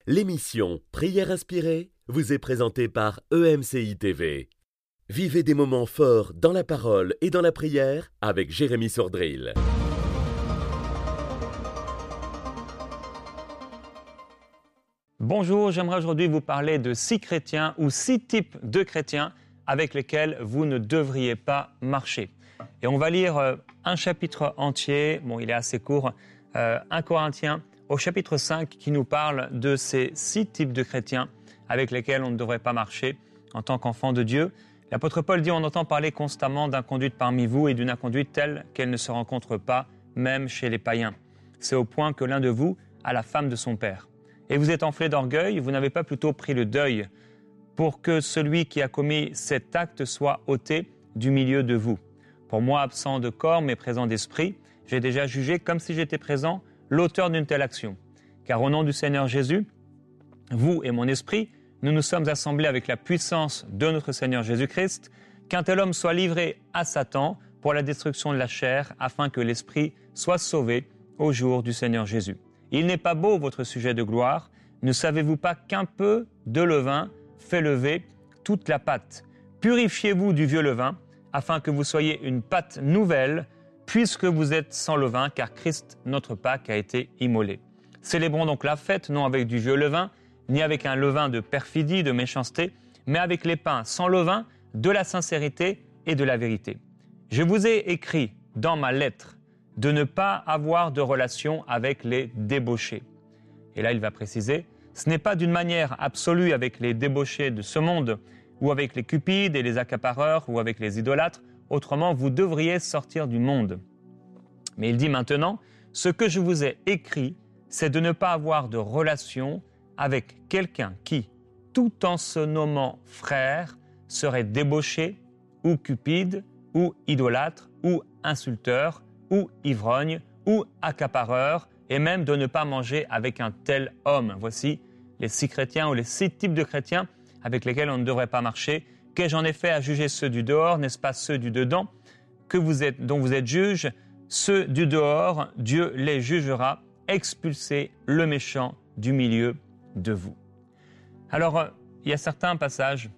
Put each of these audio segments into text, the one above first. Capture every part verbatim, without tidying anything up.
L'émission Prière inspirée vous est présentée par E M C I T V. Vivez des moments forts dans la parole et dans la prière avec Jérémy Sordrill. Bonjour, j'aimerais aujourd'hui vous parler de six chrétiens ou six types de chrétiens avec lesquels vous ne devriez pas marcher. Et on va lire euh, un chapitre entier, bon il est assez court, euh, un Corinthiens au chapitre cinq qui nous parle de ces six types de chrétiens avec lesquels on ne devrait pas marcher en tant qu'enfant de Dieu. L'apôtre Paul dit « On entend parler constamment d'inconduite parmi vous et d'une inconduite telle qu'elle ne se rencontre pas, même chez les païens. C'est au point que l'un de vous a la femme de son père. Et vous êtes enflé d'orgueil, vous n'avez pas plutôt pris le deuil pour que celui qui a commis cet acte soit ôté du milieu de vous. Pour moi, absent de corps mais présent d'esprit, j'ai déjà jugé comme si j'étais présent l'auteur d'une telle action. Car au nom du Seigneur Jésus, vous et mon esprit, nous nous sommes assemblés avec la puissance de notre Seigneur Jésus-Christ, qu'un tel homme soit livré à Satan pour la destruction de la chair, afin que l'esprit soit sauvé au jour du Seigneur Jésus. Il n'est pas beau votre sujet de gloire, ne savez-vous pas qu'un peu de levain fait lever toute la pâte? Purifiez-vous du vieux levain, afin que vous soyez une pâte nouvelle, puisque vous êtes sans levain, car Christ, notre Pâque, a été immolé. Célébrons donc la fête, non avec du vieux levain, ni avec un levain de perfidie, de méchanceté, mais avec les pains sans levain, de la sincérité et de la vérité. Je vous ai écrit dans ma lettre de ne pas avoir de relation avec les débauchés. Et là, il va préciser, ce n'est pas d'une manière absolue avec les débauchés de ce monde, ou avec les cupides et les accapareurs, ou avec les idolâtres, autrement vous devriez sortir du monde. Mais il dit maintenant, ce que je vous ai écrit, c'est de ne pas avoir de relation avec quelqu'un qui, tout en se nommant frère, serait débauché, ou cupide, ou idolâtre, ou insulteur, ou ivrogne, ou accapareur, et même de ne pas manger avec un tel homme. Voici les six chrétiens ou les six types de chrétiens avec lesquels on ne devrait pas marcher. Qu'ai-je en effet à juger ceux du dehors, n'est-ce pas ceux du dedans, que vous êtes, dont vous êtes juges? Ceux du dehors, Dieu les jugera, expulsez le méchant du milieu de vous. Alors, il y a certains passages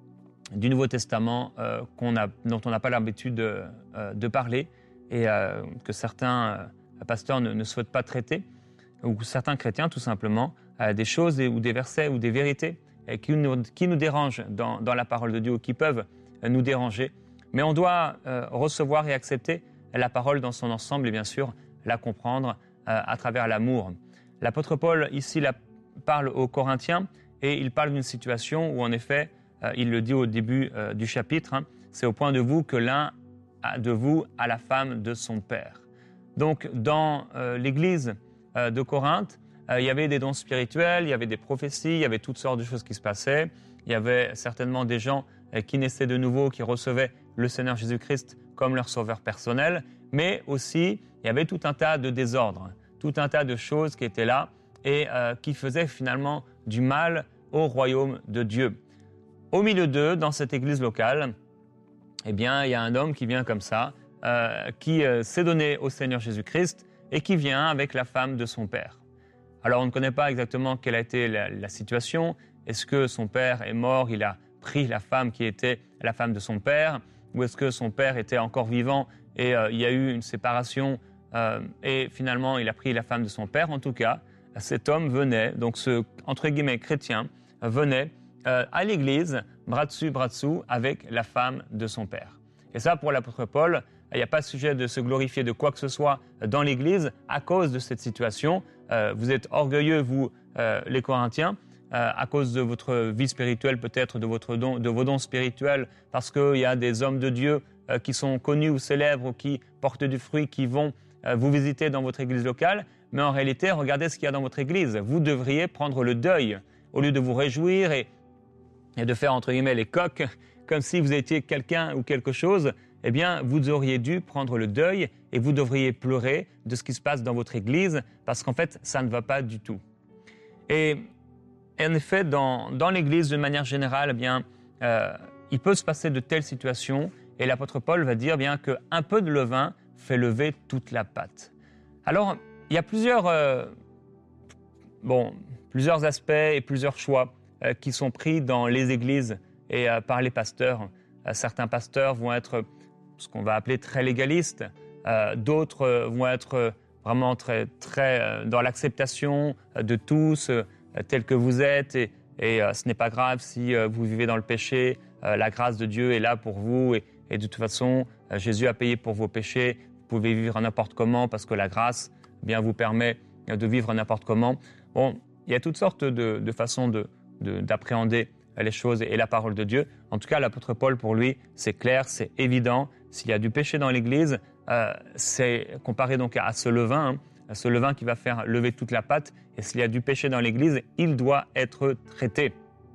du Nouveau Testament euh, qu'on a, dont on n'a pas l'habitude de, euh, de parler et euh, que certains euh, pasteurs ne, ne souhaitent pas traiter, ou certains chrétiens tout simplement, euh, des choses et, ou des versets ou des vérités et qui, nous, qui nous dérangent dans, dans la parole de Dieu ou qui peuvent euh, nous déranger. Mais on doit euh, recevoir et accepter la parole dans son ensemble et bien sûr la comprendre euh, à travers l'amour. L'apôtre Paul ici la, parle aux Corinthiens et il parle d'une situation où en effet, euh, il le dit au début euh, du chapitre, hein, c'est au point de vous que l'un de vous a la femme de son père. Donc dans euh, l'église euh, de Corinthe, euh, il y avait des dons spirituels, il y avait des prophéties, il y avait toutes sortes de choses qui se passaient. Il y avait certainement des gens euh, qui naissaient de nouveau, qui recevaient le Seigneur Jésus-Christ comme leur sauveur personnel, mais aussi il y avait tout un tas de désordres, tout un tas de choses qui étaient là et euh, qui faisaient finalement du mal au royaume de Dieu. Au milieu d'eux, dans cette église locale, eh bien, il y a un homme qui vient comme ça, euh, qui euh, s'est donné au Seigneur Jésus-Christ et qui vient avec la femme de son père. Alors, on ne connaît pas exactement quelle a été la, la situation. Est-ce que son père est mort, il a pris la femme qui était la femme de son père, ou est-ce que son père était encore vivant et euh, il y a eu une séparation euh, et finalement il a pris la femme de son père? En tout cas, cet homme venait, donc ce, entre guillemets, chrétien, venait euh, à l'église, bras dessus, bras dessous, avec la femme de son père. Et ça, pour l'apôtre Paul, il n'y a pas sujet de se glorifier de quoi que ce soit dans l'église à cause de cette situation. Euh, vous êtes orgueilleux, vous, euh, les Corinthiens, euh, à cause de votre vie spirituelle, peut-être de, votre don, de vos dons spirituels, parce qu'il y a des hommes de Dieu euh, qui sont connus ou célèbres, ou qui portent du fruit, qui vont euh, vous visiter dans votre église locale. Mais en réalité, regardez ce qu'il y a dans votre église. Vous devriez prendre le deuil, au lieu de vous réjouir et et de faire entre guillemets les coqs, comme si vous étiez quelqu'un ou quelque chose, eh bien, vous auriez dû prendre le deuil et vous devriez pleurer de ce qui se passe dans votre église, parce qu'en fait, ça ne va pas du tout. Et, et en effet, dans, dans l'église, de manière générale, eh bien, euh, il peut se passer de telles situations, et l'apôtre Paul va dire bien qu'un peu de levain fait lever toute la pâte. Alors, il y a plusieurs... Euh, bon, plusieurs aspects et plusieurs choix euh, qui sont pris dans les églises et euh, par les pasteurs. Euh, certains pasteurs vont être ce qu'on va appeler très légalistes, euh, d'autres euh, vont être euh, vraiment très, très euh, dans l'acceptation euh, de tous, euh, tels que vous êtes, et, et euh, ce n'est pas grave si euh, vous vivez dans le péché, euh, la grâce de Dieu est là pour vous, et, et de toute façon, euh, Jésus a payé pour vos péchés, vous pouvez vivre n'importe comment parce que la grâce eh bien, vous permet de vivre n'importe comment. Bon, il y a toutes sortes de, de façons de, de, d'appréhender les choses et la parole de Dieu. En tout cas, l'apôtre Paul, pour lui, c'est clair, c'est évident. S'il y a du péché dans l'Église, euh, c'est comparé donc à ce levain, hein, ce levain qui va faire lever toute la pâte. Et s'il y a du péché dans l'Église, il doit être traité.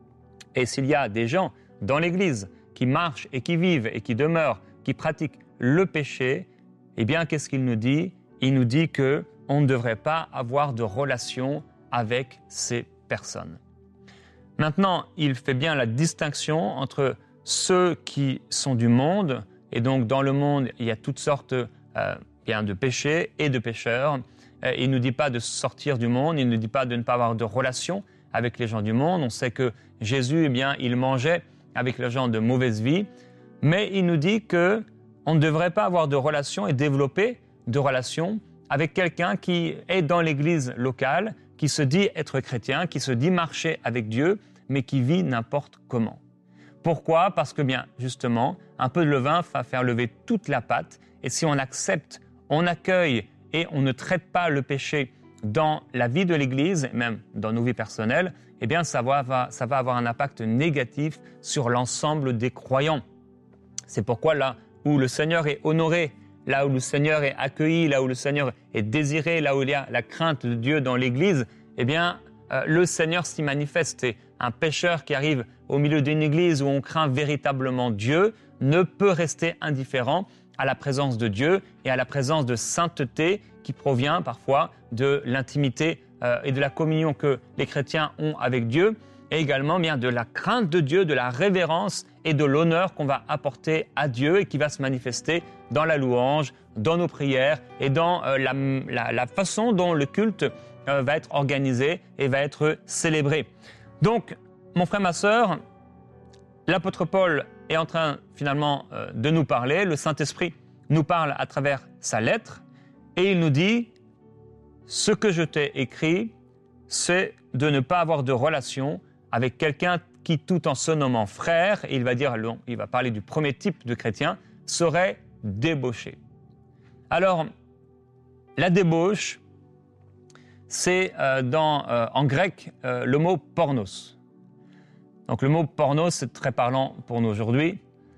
Et s'il y a des gens dans l'Église qui marchent et qui vivent et qui demeurent, qui pratiquent le péché, eh bien, qu'est-ce qu'il nous dit? Il nous dit qu'on ne devrait pas avoir de relation avec ces personnes. Maintenant, il fait bien la distinction entre ceux qui sont du monde, et donc dans le monde, il y a toutes sortes euh, bien de péchés et de pécheurs. Euh, il ne nous dit pas de sortir du monde, il ne nous dit pas de ne pas avoir de relation avec les gens du monde. On sait que Jésus, eh bien, il mangeait avec les gens de mauvaise vie, mais il nous dit qu'on ne devrait pas avoir de relation et développer de relation avec quelqu'un qui est dans l'église locale, qui se dit être chrétien, qui se dit marcher avec Dieu, mais qui vit n'importe comment. Pourquoi? Parce que bien, justement, un peu de levain va faire lever toute la pâte, et si on accepte, on accueille et on ne traite pas le péché dans la vie de l'Église, même dans nos vies personnelles, eh bien, ça va, ça va avoir un impact négatif sur l'ensemble des croyants. C'est pourquoi là où le Seigneur est honoré, là où le Seigneur est accueilli, là où le Seigneur est désiré, là où il y a la crainte de Dieu dans l'Église, eh bien, euh, le Seigneur s'y manifeste. Et un pécheur qui arrive au milieu d'une église où on craint véritablement Dieu ne peut rester indifférent à la présence de Dieu et à la présence de sainteté qui provient parfois de l'intimité euh, et de la communion que les chrétiens ont avec Dieu, et également bien de la crainte de Dieu, de la révérence et de l'honneur qu'on va apporter à Dieu et qui va se manifester dans la louange, dans nos prières et dans euh, la, la, la façon dont le culte euh, va être organisé et va être célébré. Donc, mon frère, ma sœur, l'apôtre Paul est en train finalement euh, de nous parler, le Saint-Esprit nous parle à travers sa lettre, et il nous dit « Ce que je t'ai écrit, c'est de ne pas avoir de relation avec quelqu'un qui, tout en se nommant frère, et il va dire, il va parler du premier type de chrétien, serait débauché. » Alors, la débauche, c'est euh, dans, euh, en grec euh, le mot pornos. Donc le mot pornos, c'est très parlant pour nous aujourd'hui.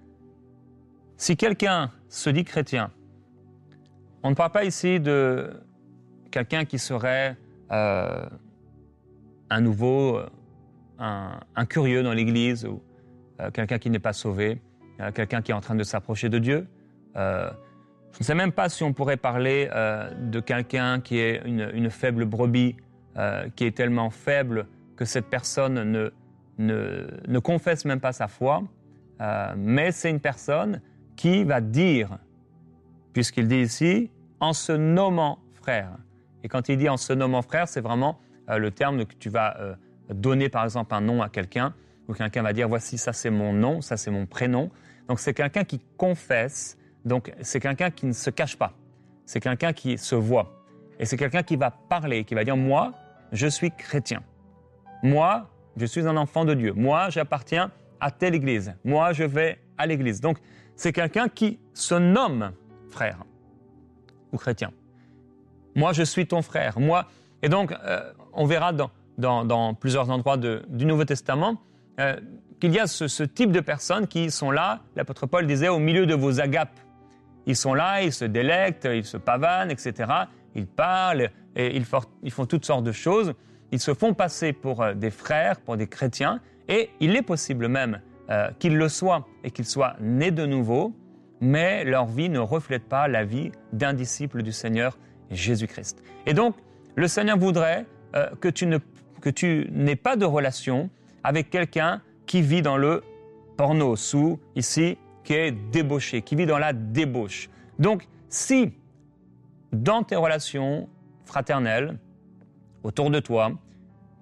Si quelqu'un se dit chrétien, on ne parle pas ici de quelqu'un qui serait euh, un nouveau, un, un curieux dans l'Église, ou euh, quelqu'un qui n'est pas sauvé, euh, quelqu'un qui est en train de s'approcher de Dieu. Euh, je ne sais même pas si on pourrait parler euh, de quelqu'un qui est une, une faible brebis, euh, qui est tellement faible que cette personne ne, ne, ne confesse même pas sa foi, euh, mais c'est une personne qui va dire, puisqu'il dit ici, en se nommant frère. Et quand il dit en se nommant frère, c'est vraiment euh, le terme que tu vas euh, donner par exemple un nom à quelqu'un, ou quelqu'un va dire voici ça c'est mon nom, ça c'est mon prénom. Donc c'est quelqu'un qui confesse, donc c'est quelqu'un qui ne se cache pas, c'est quelqu'un qui se voit. Et c'est quelqu'un qui va parler, qui va dire moi je suis chrétien, moi je suis un enfant de Dieu, moi j'appartiens à telle église, moi je vais à l'église. Donc c'est quelqu'un qui se nomme frère ou chrétien. Moi, je suis ton frère. Moi, et donc, euh, on verra dans, dans, dans plusieurs endroits de, du Nouveau Testament euh, qu'il y a ce, ce type de personnes qui sont là, l'apôtre Paul disait, au milieu de vos agapes. Ils sont là, ils se délectent, ils se pavanent, et cetera. Ils parlent, et ils, for- ils font toutes sortes de choses. Ils se font passer pour euh, des frères, pour des chrétiens, et il est possible même euh, qu'ils le soient et qu'ils soient nés de nouveau, mais leur vie ne reflète pas la vie d'un disciple du Seigneur Jésus-Christ. Et donc, le Seigneur voudrait euh, que tu ne, que tu n'aies pas de relation avec quelqu'un qui vit dans le pornos, ou ici, qui est débauché, qui vit dans la débauche. Donc, si dans tes relations fraternelles, autour de toi,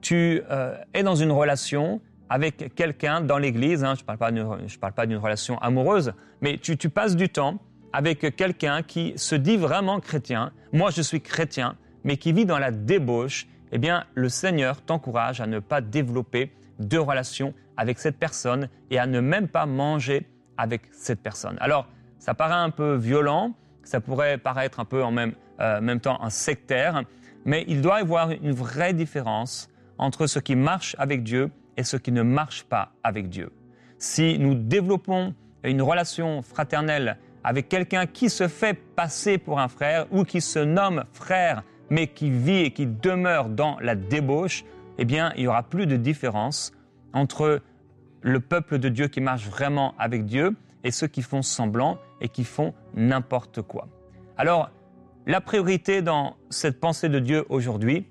tu euh, es dans une relation avec quelqu'un dans l'église, hein, je ne parle pas d'une, je parle pas d'une relation amoureuse, mais tu, tu passes du temps avec quelqu'un qui se dit vraiment chrétien, moi je suis chrétien, mais qui vit dans la débauche, eh bien le Seigneur t'encourage à ne pas développer de relation avec cette personne et à ne même pas manger avec cette personne. Alors, ça paraît un peu violent, ça pourrait paraître un peu en même, euh, même temps un sectaire, mais il doit y avoir une vraie différence entre ce qui marche avec Dieu et ce qui ne marche pas avec Dieu. Si nous développons une relation fraternelle avec quelqu'un qui se fait passer pour un frère ou qui se nomme frère, mais qui vit et qui demeure dans la débauche, eh bien, il n'y aura plus de différence entre le peuple de Dieu qui marche vraiment avec Dieu et ceux qui font semblant et qui font n'importe quoi. Alors, la priorité dans cette pensée de Dieu aujourd'hui,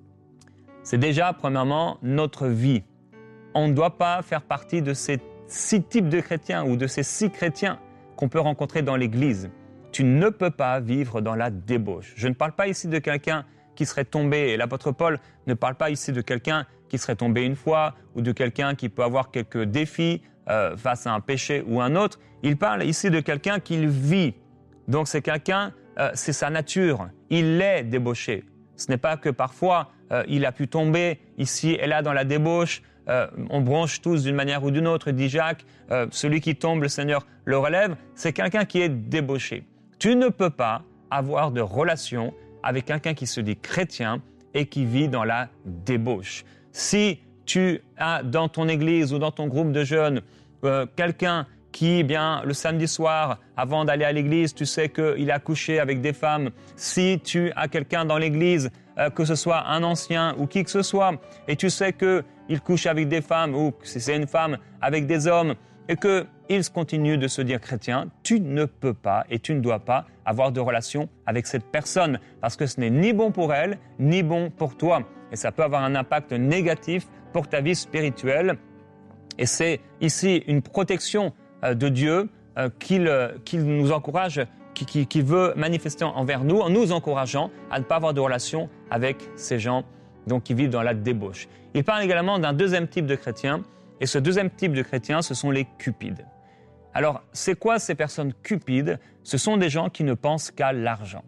c'est déjà, premièrement, notre vie. On ne doit pas faire partie de ces six types de chrétiens ou de ces six chrétiens qu'on peut rencontrer dans l'Église. Tu ne peux pas vivre dans la débauche. Je ne parle pas ici de quelqu'un qui serait tombé, et l'apôtre Paul ne parle pas ici de quelqu'un qui serait tombé une fois ou de quelqu'un qui peut avoir quelques défis euh, face à un péché ou un autre. Il parle ici de quelqu'un qui vit. Donc c'est quelqu'un, euh, c'est sa nature. Il est débauché. Ce n'est pas que parfois euh, il a pu tomber ici et là dans la débauche. Euh, on bronche tous d'une manière ou d'une autre, dit Jacques. Euh, celui qui tombe, le Seigneur le relève. C'est quelqu'un qui est débauché. Tu ne peux pas avoir de relation avec quelqu'un qui se dit chrétien et qui vit dans la débauche. Si tu as dans ton église ou dans ton groupe de jeunes euh, quelqu'un qui, eh bien, le samedi soir, avant d'aller à l'église, tu sais qu'il a couché avec des femmes, si tu as quelqu'un dans l'église, euh, que ce soit un ancien ou qui que ce soit, et tu sais qu'il couche avec des femmes ou si c'est une femme avec des hommes, et qu'il continue de se dire chrétien, tu ne peux pas et tu ne dois pas avoir de relation avec cette personne parce que ce n'est ni bon pour elle, ni bon pour toi. Et ça peut avoir un impact négatif pour ta vie spirituelle. Et c'est ici une protection euh, de Dieu euh, qu'il, euh, qu'il nous encourage, qui, qui, qui veut manifester envers nous, en nous encourageant à ne pas avoir de relation avec ces gens donc, qui vivent dans la débauche. Il parle également d'un deuxième type de chrétiens. Et ce deuxième type de chrétiens, ce sont les cupides. Alors, c'est quoi ces personnes cupides? Ce sont des gens qui ne pensent qu'à l'argent.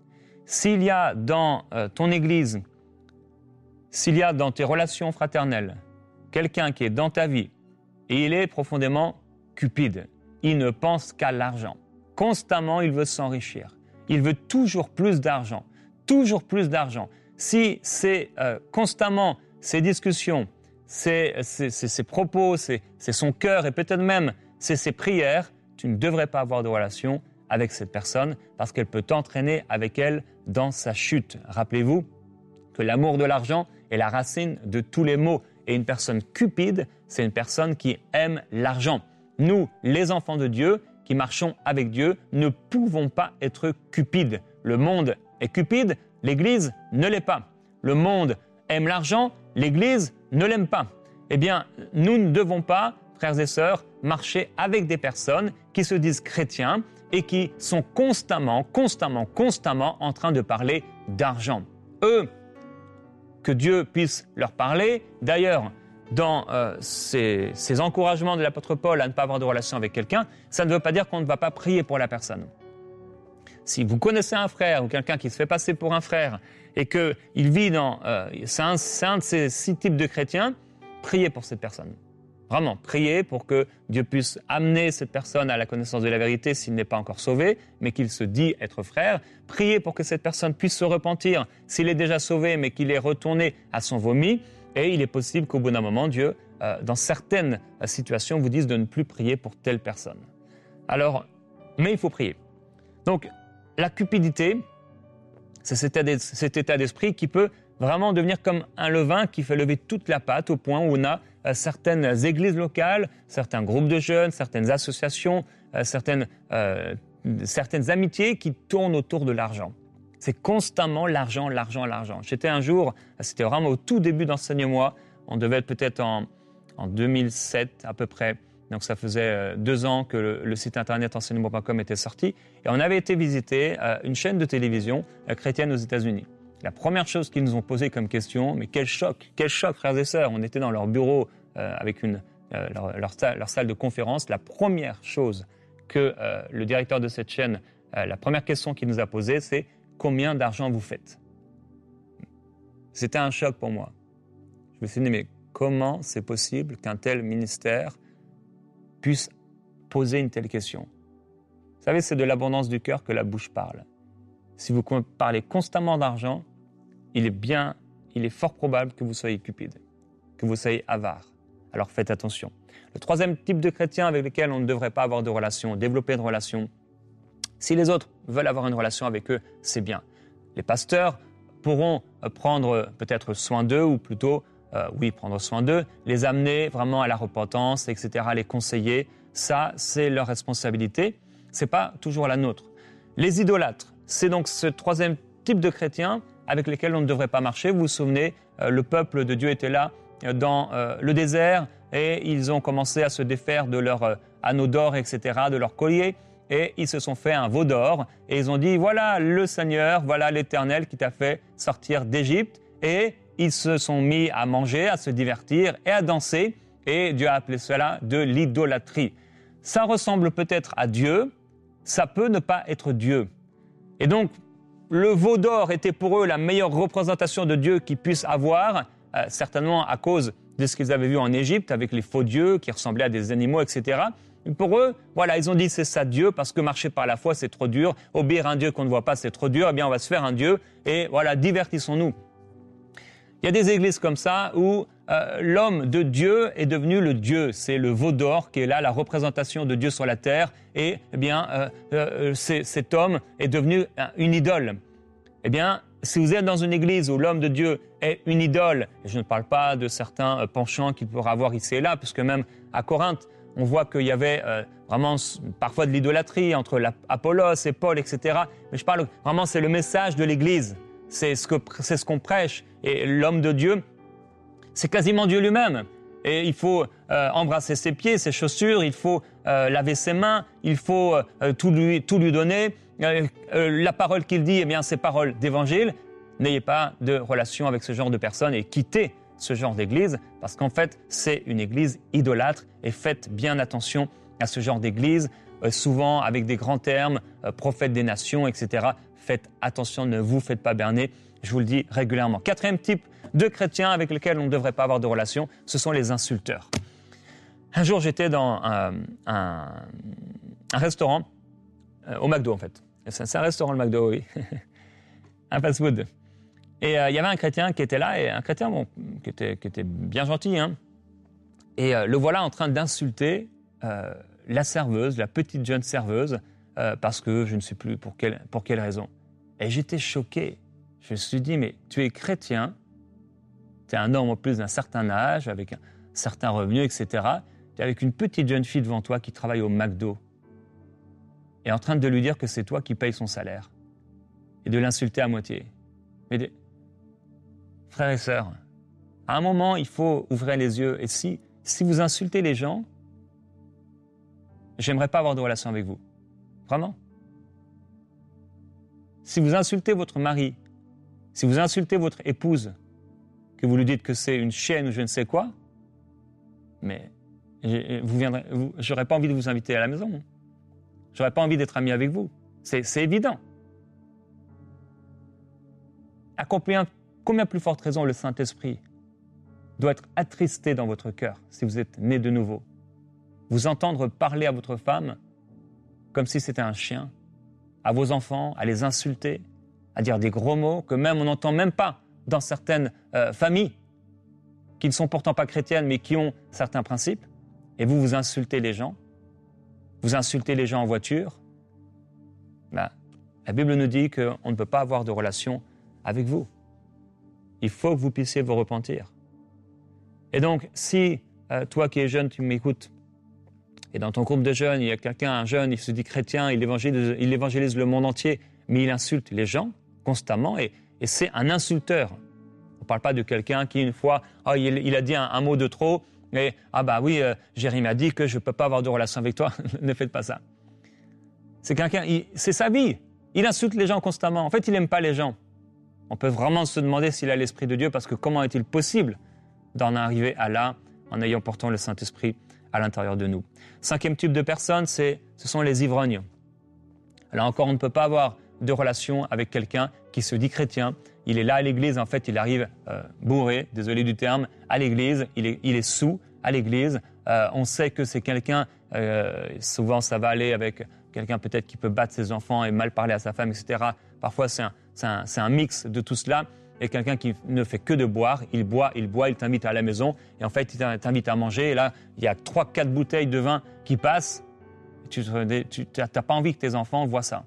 S'il y a dans euh, ton église, s'il y a dans tes relations fraternelles, quelqu'un qui est dans ta vie et il est profondément cupide, il ne pense qu'à l'argent. Constamment, il veut s'enrichir. Il veut toujours plus d'argent, toujours plus d'argent. Si c'est euh, constamment ces discussions, c'est ses propos, c'est son cœur et peut-être même c'est ses prières, tu ne devrais pas avoir de relation avec cette personne parce qu'elle peut t'entraîner avec elle dans sa chute. Rappelez-vous que l'amour de l'argent est la racine de tous les maux. Et une personne cupide, c'est une personne qui aime l'argent. Nous, les enfants de Dieu, qui marchons avec Dieu, ne pouvons pas être cupides. Le monde est cupide, l'Église ne l'est pas. Le monde aime l'argent, l'Église ne l'aime pas. Eh bien, nous ne devons pas, frères et sœurs, marcher avec des personnes qui se disent chrétiens et qui sont constamment, constamment, constamment en train de parler d'argent. Eux, que Dieu puisse leur parler. D'ailleurs, dans euh, ces, ces encouragements de l'apôtre Paul à ne pas avoir de relation avec quelqu'un, ça ne veut pas dire qu'on ne va pas prier pour la personne. Si vous connaissez un frère ou quelqu'un qui se fait passer pour un frère et qu'il vit dans... Euh, c'est, un, c'est un de ces six types de chrétiens, priez pour cette personne. Vraiment, priez pour que Dieu puisse amener cette personne à la connaissance de la vérité s'il n'est pas encore sauvé, mais qu'il se dit être frère. Priez pour que cette personne puisse se repentir s'il est déjà sauvé, mais qu'il est retourné à son vomi. Et il est possible qu'au bout d'un moment, Dieu, euh, dans certaines situations, vous dise de ne plus prier pour telle personne. Alors, mais il faut prier. Donc, la cupidité, c'est cet état d'esprit qui peut vraiment devenir comme un levain qui fait lever toute la pâte au point où on a euh, certaines églises locales, certains groupes de jeunes, certaines associations, euh, certaines, euh, certaines amitiés qui tournent autour de l'argent. C'est constamment l'argent, l'argent, l'argent. J'étais un jour, c'était vraiment au tout début d'Enseigne-moi, on devait être peut-être en, en deux mille sept à peu près, donc ça faisait euh, deux ans que le, le site internet enseigne-moi point com était sorti, et on avait été visiter euh, une chaîne de télévision euh, chrétienne aux États-Unis. La première chose qu'ils nous ont posée comme question, mais quel choc, quel choc, frères et sœurs. On était dans leur bureau euh, avec une, euh, leur, leur, salle, leur salle de conférence. La première chose que euh, le directeur de cette chaîne, euh, la première question qu'il nous a posée, c'est « Combien d'argent vous faites ?» C'était un choc pour moi. Je me suis dit, mais comment c'est possible qu'un tel ministère puisse poser une telle question? Vous savez, c'est de l'abondance du cœur que la bouche parle. Si vous parlez constamment d'argent, il est bien, il est fort probable que vous soyez cupide, que vous soyez avare. Alors faites attention. Le troisième type de chrétien avec lequel on ne devrait pas avoir de relation, développer une relation, si les autres veulent avoir une relation avec eux, c'est bien. Les pasteurs pourront prendre peut-être soin d'eux, ou plutôt, euh, oui, prendre soin d'eux, les amener vraiment à la repentance, et cetera, les conseiller. Ça, c'est leur responsabilité. Ce n'est pas toujours la nôtre. Les idolâtres, c'est donc ce troisième type de chrétien avec lesquels on ne devrait pas marcher. Vous vous souvenez, euh, le peuple de Dieu était là euh, dans euh, le désert et ils ont commencé à se défaire de leurs euh, anneaux d'or, et cetera, de leurs colliers, et ils se sont fait un veau d'or et ils ont dit « Voilà le Seigneur, voilà l'Éternel qui t'a fait sortir d'Égypte » et ils se sont mis à manger, à se divertir et à danser et Dieu a appelé cela de l'idolâtrie. Ça ressemble peut-être à Dieu, ça peut ne pas être Dieu. Et donc, le veau d'or était pour eux la meilleure représentation de Dieu qu'ils puissent avoir, euh, certainement à cause de ce qu'ils avaient vu en Égypte avec les faux dieux qui ressemblaient à des animaux, et cetera. Et pour eux, voilà, ils ont dit c'est ça Dieu parce que marcher par la foi c'est trop dur, obéir à un Dieu qu'on ne voit pas c'est trop dur, eh bien on va se faire un Dieu et voilà, divertissons-nous. Il y a des églises comme ça où euh, l'homme de Dieu est devenu le Dieu. C'est le veau d'or qui est là, la représentation de Dieu sur la terre. Et eh bien, euh, euh, c'est, cet homme est devenu une idole. Eh bien, si vous êtes dans une église où l'homme de Dieu est une idole, et je ne parle pas de certains euh, penchants qu'il pourra avoir ici et là, puisque même à Corinthe, on voit qu'il y avait euh, vraiment parfois de l'idolâtrie entre Apollos et Paul, et cetera. Mais je parle vraiment, c'est le message de l'église. C'est ce, que, c'est ce qu'on prêche. Et l'homme de Dieu, c'est quasiment Dieu lui-même. Et il faut euh, embrasser ses pieds, ses chaussures, il faut euh, laver ses mains, il faut euh, tout, lui, tout lui donner. Euh, euh, la parole qu'il dit, eh bien, c'est parole d'évangile. N'ayez pas de relation avec ce genre de personnes et quittez ce genre d'église, parce qu'en fait, c'est une église idolâtre. Et faites bien attention à ce genre d'église, euh, souvent avec des grands termes, euh, prophète des nations, et cetera. Faites attention, ne vous faites pas berner, je vous le dis régulièrement. Quatrième type de chrétiens avec lesquels on ne devrait pas avoir de relation, ce sont les insulteurs. Un jour, j'étais dans un, un, un restaurant, euh, au McDo en fait. C'est, c'est un restaurant, le McDo, oui. Un fast-food. Et euh, il y avait un chrétien qui était là, et un chrétien bon, qui, était, qui était bien gentil. Hein. Et euh, le voilà en train d'insulter euh, la serveuse, la petite jeune serveuse, euh, parce que je ne sais plus pour quelle, pour quelle raison. Et j'étais choqué. Je me suis dit, mais tu es chrétien, tu es un homme en plus d'un certain âge, avec un certain revenu, et cetera. Tu es avec une petite jeune fille devant toi qui travaille au McDo et en train de lui dire que c'est toi qui payes son salaire et de l'insulter à moitié. Mais des... Frères et sœurs, à un moment, il faut ouvrir les yeux. Et si, si vous insultez les gens, j'aimerais pas avoir de relation avec vous. Vraiment. Si vous insultez votre mari, si vous insultez votre épouse, que vous lui dites que c'est une chienne ou je ne sais quoi, mais vous viendrez, vous, j'aurais pas envie de vous inviter à la maison. J'aurais pas envie d'être ami avec vous. C'est, c'est évident. À combien, combien plus forte raison le Saint-Esprit doit être attristé dans votre cœur si vous êtes né de nouveau. Vous entendre parler à votre femme comme si c'était un chien, à vos enfants, à les insulter, à dire des gros mots que même on n'entend même pas dans certaines euh, familles qui ne sont pourtant pas chrétiennes mais qui ont certains principes, et vous, vous insultez les gens, vous insultez les gens en voiture, ben, la Bible nous dit qu'on ne peut pas avoir de relation avec vous. Il faut que vous puissiez vous repentir. Et donc, si euh, toi qui es jeune, tu m'écoutes, et dans ton groupe de jeunes, il y a quelqu'un, un jeune, il se dit chrétien, il évangélise, il évangélise le monde entier, mais il insulte les gens constamment, et, et c'est un insulteur. On ne parle pas de quelqu'un qui, une fois, oh, il, il a dit un, un mot de trop, et « Ah bah oui, euh, Jérémie m'a dit que je ne peux pas avoir de relation avec toi. » Ne faites pas ça. C'est quelqu'un, il, c'est sa vie. Il insulte les gens constamment. En fait, il n'aime pas les gens. On peut vraiment se demander s'il a l'Esprit de Dieu, parce que comment est-il possible d'en arriver à là en ayant pourtant le Saint-Esprit à l'intérieur de nous? Cinquième type de personnes, c'est, ce sont les ivrognes. Là encore, on ne peut pas avoir de relation avec quelqu'un qui se dit chrétien. Il est là à l'église, en fait, il arrive euh, bourré, désolé du terme, à l'église, il est, il est saoul à l'église. Euh, on sait que c'est quelqu'un, euh, souvent ça va aller avec quelqu'un peut-être qui peut battre ses enfants et mal parler à sa femme, et cetera. Parfois, c'est un, c'est un, c'est un mix de tout cela. Et quelqu'un qui ne fait que de boire, il boit, il boit, il t'invite à la maison, et en fait, il t'invite à manger, et là, il y a trois, quatre bouteilles de vin qui passent, tu n'as pas envie que tes enfants voient ça.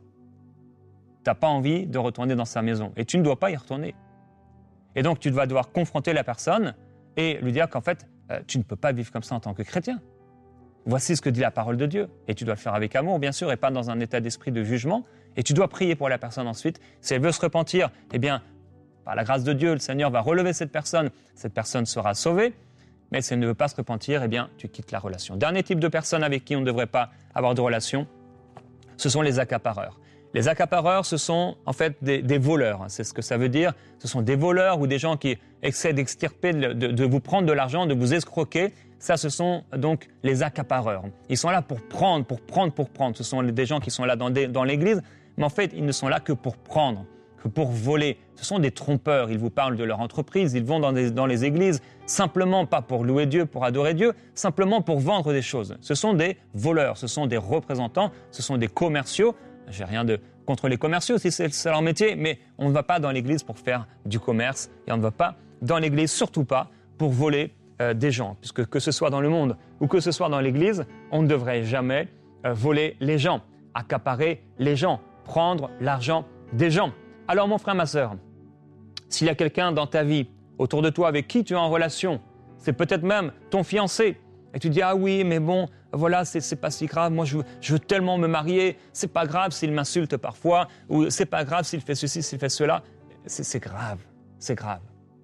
Tu n'as pas envie de retourner dans sa maison, et tu ne dois pas y retourner. Et donc, tu vas devoir confronter la personne et lui dire qu'en fait, euh, tu ne peux pas vivre comme ça en tant que chrétien. Voici ce que dit la parole de Dieu, et tu dois le faire avec amour, bien sûr, et pas dans un état d'esprit de jugement, et tu dois prier pour la personne ensuite. Si elle veut se repentir, eh bien, par la grâce de Dieu, le Seigneur va relever cette personne, cette personne sera sauvée, mais si elle ne veut pas se repentir, eh bien, tu quittes la relation. Dernier type de personnes avec qui on ne devrait pas avoir de relation, ce sont les accapareurs. Les accapareurs, ce sont en fait des, des voleurs, c'est ce que ça veut dire. Ce sont des voleurs ou des gens qui essaient d'extirper, de, de, de vous prendre de l'argent, de vous escroquer. Ça, ce sont donc les accapareurs. Ils sont là pour prendre, pour prendre, pour prendre. Ce sont des gens qui sont là dans, des, dans l'église, mais en fait, ils ne sont là que pour prendre, que pour voler. Ce sont des trompeurs. Ils vous parlent de leur entreprise, ils vont dans, des, dans les églises, simplement pas pour louer Dieu, pour adorer Dieu, simplement pour vendre des choses. Ce sont des voleurs, ce sont des représentants, ce sont des commerciaux. J'ai rien de contre les commerciaux si c'est, c'est leur métier, mais on ne va pas dans l'église pour faire du commerce et on ne va pas dans l'église, surtout pas, pour voler euh, des gens. Puisque que ce soit dans le monde ou que ce soit dans l'église, on ne devrait jamais euh, voler les gens, accaparer les gens, prendre l'argent des gens. Alors mon frère, ma sœur, s'il y a quelqu'un dans ta vie, autour de toi, avec qui tu es en relation, c'est peut-être même ton fiancé, et tu dis « Ah oui, mais bon, voilà, c'est, c'est pas si grave, moi je veux, je veux tellement me marier, c'est pas grave s'il m'insulte parfois, ou c'est pas grave s'il fait ceci, s'il fait cela. » C'est, c'est grave, c'est grave.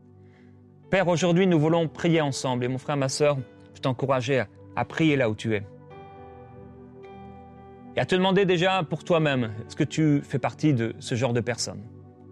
Père, aujourd'hui, nous voulons prier ensemble, et mon frère, ma sœur, je t'encourage à, à prier là où tu es. Et à te demander déjà pour toi-même, est-ce que tu fais partie de ce genre de personnes?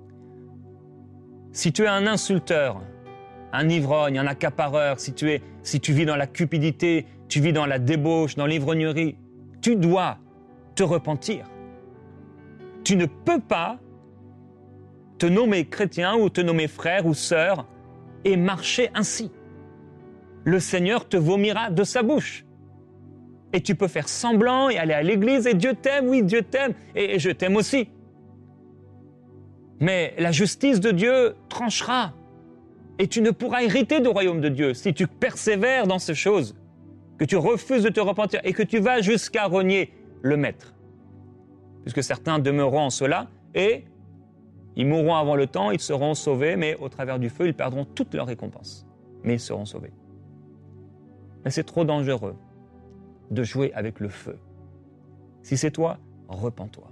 Si tu es un insulteur, un ivrogne, un accapareur, si tu, es, si tu vis dans la cupidité, tu vis dans la débauche, dans l'ivrognerie, tu dois te repentir. Tu ne peux pas te nommer chrétien ou te nommer frère ou sœur et marcher ainsi. Le Seigneur te vomira de sa bouche. Et tu peux faire semblant et aller à l'église et Dieu t'aime, oui, Dieu t'aime et, et je t'aime aussi. Mais la justice de Dieu tranchera. Et tu ne pourras hériter du royaume de Dieu si tu persévères dans ces choses, que tu refuses de te repentir et que tu vas jusqu'à renier le Maître. Puisque certains demeureront en cela et ils mourront avant le temps, ils seront sauvés, mais au travers du feu, ils perdront toute leur récompense. Mais ils seront sauvés. Mais c'est trop dangereux de jouer avec le feu. Si c'est toi, repens-toi.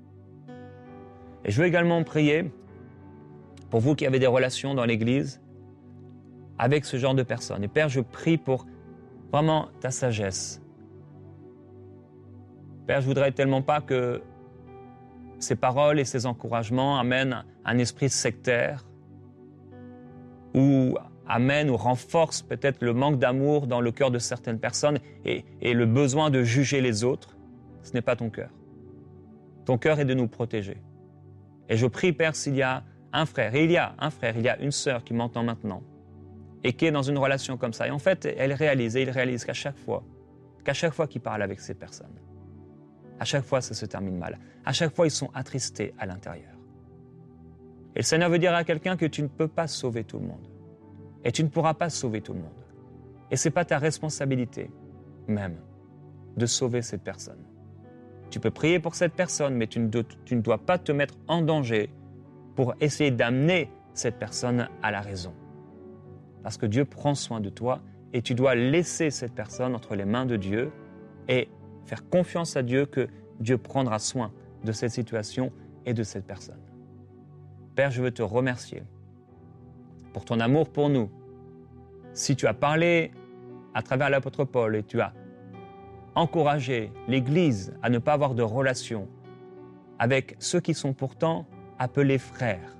Et je veux également prier pour vous qui avez des relations dans l'Église avec ce genre de personnes. Et Père, je prie pour vraiment ta sagesse. Père, je voudrais tellement pas que ces paroles et ces encouragements amènent un esprit sectaire ou amènent ou renforcent peut-être le manque d'amour dans le cœur de certaines personnes et, et le besoin de juger les autres. Ce n'est pas ton cœur. Ton cœur est de nous protéger. Et je prie, Père, s'il y a un frère, et il y a un frère, il y a une sœur qui m'entend maintenant, et qui est dans une relation comme ça. Et en fait, elle réalise, et il réalise qu'à chaque fois, qu'à chaque fois qu'il parle avec ces personnes, à chaque fois, ça se termine mal. À chaque fois, ils sont attristés à l'intérieur. Et le Seigneur veut dire à quelqu'un que tu ne peux pas sauver tout le monde. Et tu ne pourras pas sauver tout le monde. Et ce n'est pas ta responsabilité, même, de sauver cette personne. Tu peux prier pour cette personne, mais tu ne, dois, tu ne dois pas te mettre en danger pour essayer d'amener cette personne à la raison. Parce que Dieu prend soin de toi et tu dois laisser cette personne entre les mains de Dieu et faire confiance à Dieu que Dieu prendra soin de cette situation et de cette personne. Père, je veux te remercier pour ton amour pour nous. Si tu as parlé à travers l'apôtre Paul et tu as encouragé l'Église à ne pas avoir de relation avec ceux qui sont pourtant appelés frères,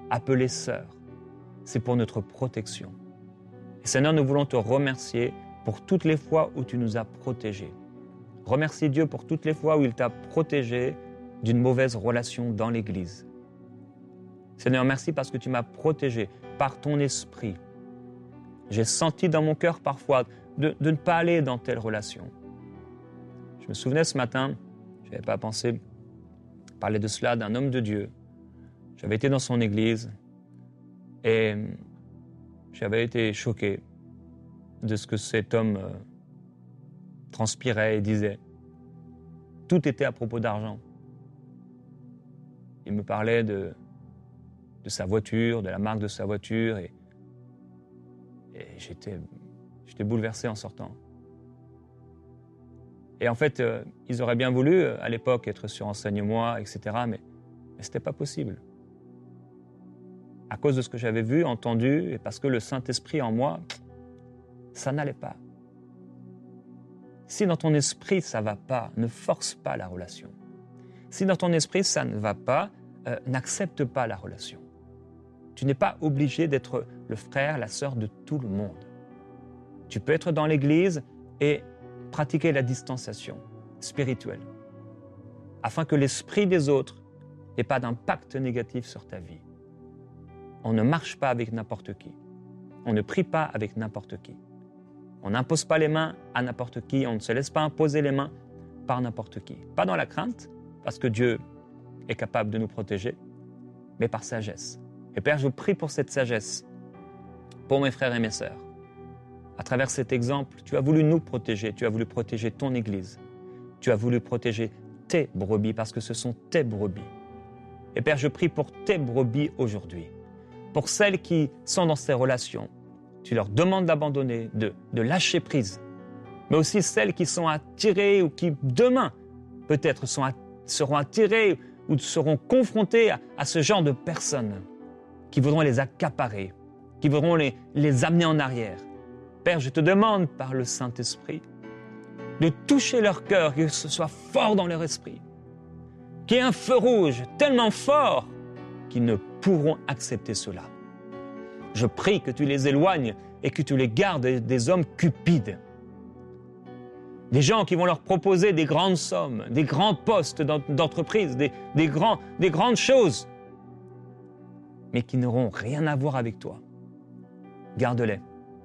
appelées sœurs, c'est pour notre protection. Et Seigneur, nous voulons te remercier pour toutes les fois où tu nous as protégés. Remercie Dieu pour toutes les fois où il t'a protégé d'une mauvaise relation dans l'Église. Seigneur, merci parce que tu m'as protégé par ton esprit. J'ai senti dans mon cœur parfois de, de ne pas aller dans telle relation. Je me souvenais ce matin, je n'avais pas pensé parler de cela, d'un homme de Dieu. J'avais été dans son église et j'avais été choqué de ce que cet homme euh, transpirait et disait. Tout était à propos d'argent. Il me parlait de, de sa voiture, de la marque de sa voiture et, et j'étais, j'étais bouleversé en sortant. Et en fait, euh, ils auraient bien voulu, euh, à l'époque, être sur Enseigne-moi, et cetera, mais, mais ce n'était pas possible. À cause de ce que j'avais vu, entendu, et parce que le Saint-Esprit en moi, ça n'allait pas. Si dans ton esprit, ça ne va pas, ne force pas la relation. Si dans ton esprit, ça ne va pas, euh, n'accepte pas la relation. Tu n'es pas obligé d'être le frère, la sœur de tout le monde. Tu peux être dans l'Église et pratiquer la distanciation spirituelle, afin que l'esprit des autres n'ait pas d'impact négatif sur ta vie. On ne marche pas avec n'importe qui. On ne prie pas avec n'importe qui. On n'impose pas les mains à n'importe qui. On ne se laisse pas imposer les mains par n'importe qui. Pas dans la crainte, parce que Dieu est capable de nous protéger, mais par sagesse. Et Père, je prie pour cette sagesse, pour mes frères et mes sœurs. À travers cet exemple, tu as voulu nous protéger, tu as voulu protéger ton Église. Tu as voulu protéger tes brebis, parce que ce sont tes brebis. Et Père, je prie pour tes brebis aujourd'hui. Pour celles qui sont dans ces relations, tu leur demandes d'abandonner, de, de lâcher prise. Mais aussi celles qui sont attirées ou qui, demain, peut-être sont, seront attirées ou seront confrontées à, à ce genre de personnes qui voudront les accaparer, qui voudront les, les amener en arrière. Père, je te demande par le Saint-Esprit de toucher leur cœur, que ce soit fort dans leur esprit, qu'il y ait un feu rouge tellement fort qu'ils ne pourront accepter cela. Je prie que tu les éloignes et que tu les gardes des hommes cupides. Des gens qui vont leur proposer des grandes sommes, des grands postes d'entreprise, des, des, grands, des grandes choses, mais qui n'auront rien à voir avec toi. Garde-les.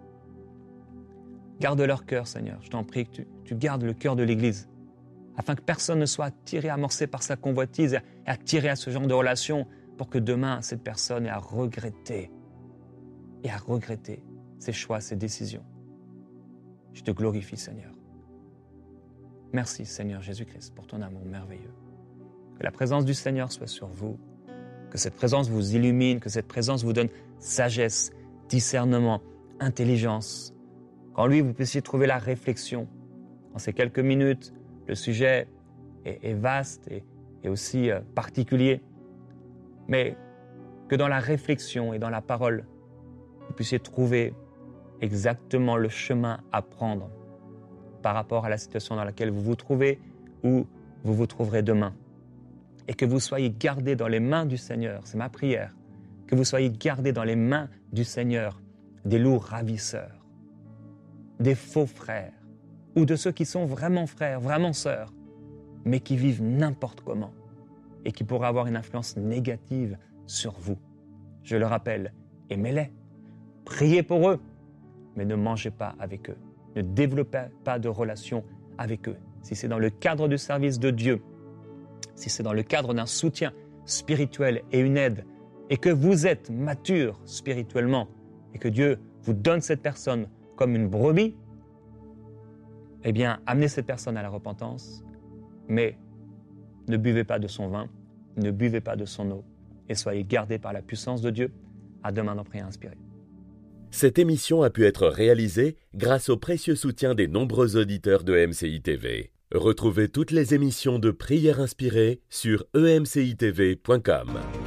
Garde leur cœur, Seigneur. Je t'en prie que tu, tu gardes le cœur de l'Église, afin que personne ne soit attiré, amorcé par sa convoitise et attiré à ce genre de relation, pour que demain, cette personne ait à regretter, et à regretter ses choix, ses décisions. Je te glorifie, Seigneur. Merci, Seigneur Jésus-Christ, pour ton amour merveilleux. Que la présence du Seigneur soit sur vous, que cette présence vous illumine, que cette présence vous donne sagesse, discernement, intelligence. Qu'en lui, vous puissiez trouver la réflexion. En ces quelques minutes, le sujet est, est vaste et, et aussi euh, particulier, mais que dans la réflexion et dans la parole, vous puissiez trouver exactement le chemin à prendre par rapport à la situation dans laquelle vous vous trouvez ou vous vous trouverez demain. Et que vous soyez gardés dans les mains du Seigneur, c'est ma prière, que vous soyez gardés dans les mains du Seigneur des loups ravisseurs, des faux frères, ou de ceux qui sont vraiment frères, vraiment sœurs, mais qui vivent n'importe comment et qui pourraient avoir une influence négative sur vous. Je le rappelle, aimez-les, priez pour eux, mais ne mangez pas avec eux, ne développez pas de relation avec eux. Si c'est dans le cadre du service de Dieu, si c'est dans le cadre d'un soutien spirituel et une aide, et que vous êtes mature spirituellement, et que Dieu vous donne cette personne comme une brebis, eh bien, amenez cette personne à la repentance, mais ne buvez pas de son vin, ne buvez pas de son eau, et soyez gardés par la puissance de Dieu. À demain dans Prière Inspirée. Cette émission a pu être réalisée grâce au précieux soutien des nombreux auditeurs de M C I T V. Retrouvez toutes les émissions de Prière Inspirée sur e m c i t v point com.